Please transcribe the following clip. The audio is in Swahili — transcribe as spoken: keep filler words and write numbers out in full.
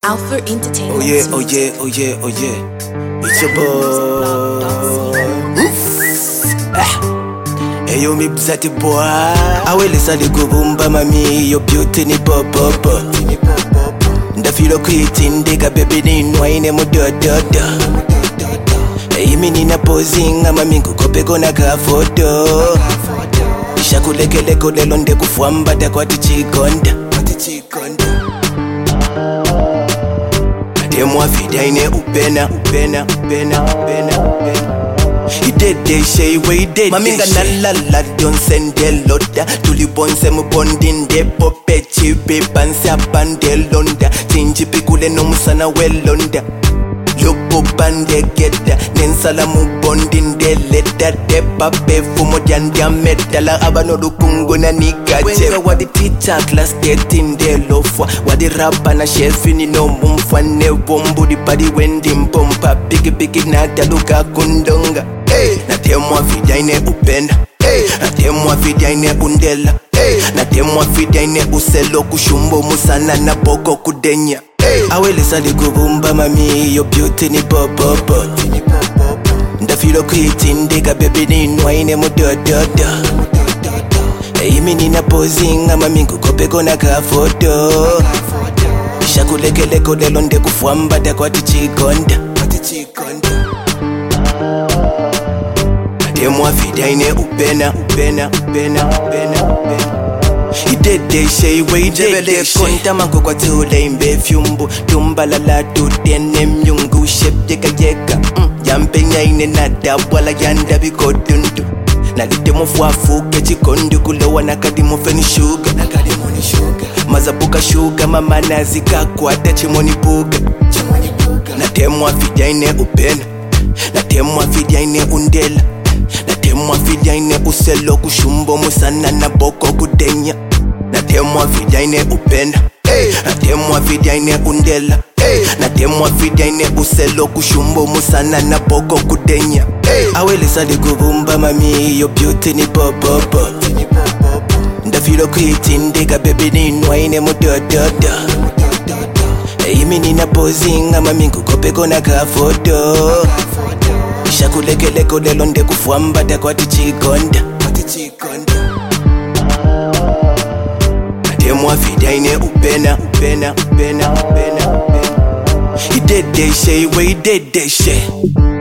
Alpha Entertainment. Oh yeah, oh yeah, oh yeah, oh yeah. It's your boy. Ah. Hey yo, me bzati boy. Awele sali kubumba mami, your beauty ni pop pop. Ndafilo kuitindika baby ni nwaine mudododo. Hey mi nina posing ama mingu kope kona ka photo. Isha kulekele kule londe kufuamba da kwa tichikonda. Temwa fidaine upena, upena, upena, upena, upena. Idede shey we idede maminga nalala don sende loda tulibonse mubondinde pope chipe panse apande londa tinjipi kule nomusana welonda Lopo bande geda nensala mubondinde leda depa befu modyandia medala abano lukungu na nikache wadi tita class getinde lofwa wadi rapa na shefini no mumfane bombu di padi wendi mpompa bigi bigi nada luka kundonga hey. Na temwa fidaine upenda hey. Na temwa fidaine undela hey. Na temwa fidaine uselo kushumbo musana na boko kudenya hey. Awele sali kubumba mami, your beauty ni pop pop. Ndafilo kuitindika baby ni nwaine mudododo. Hey mi nina posing ama mingu kope kona ka photo. Isha kulekele kule londe kufuamba da kwa tichikonda. Temwa fidaine upena, upena, upena, upena, upena. Idede shey we idede konta mango kwa tule imbe fyumbu tumbala la tutene myungu shepte kayeka mm. Jampe nyaine nada wala yanda biko dundu Nalite mfuafu kechi kondu kulewa nakadi mufeni sugar Nakadi moni sugar Mazabuka sugar mama nazika kwa tachi moni buga Na temwa fidaine upena Na temwa fidaine undela Na temwa fidaine uselo kushumbo musana na boko kudenya Na temwa fidaine upenda hey. Na temwa fidaine undela hey. Na temwa fidaine uselo kushumbo musana na boko kudenya hey. Awele sali kubumba mami, your beauty ni pop pop. Ndafilo kuitindika baby ni nwaine mudododo. Hey mi nina posing ama mingu kope kona ka photo. Isha kulekele kule londe kufuamba da kwa tichikonda. Temwa fidaine upena, upena, upena, upena. Idede shey we idede shey.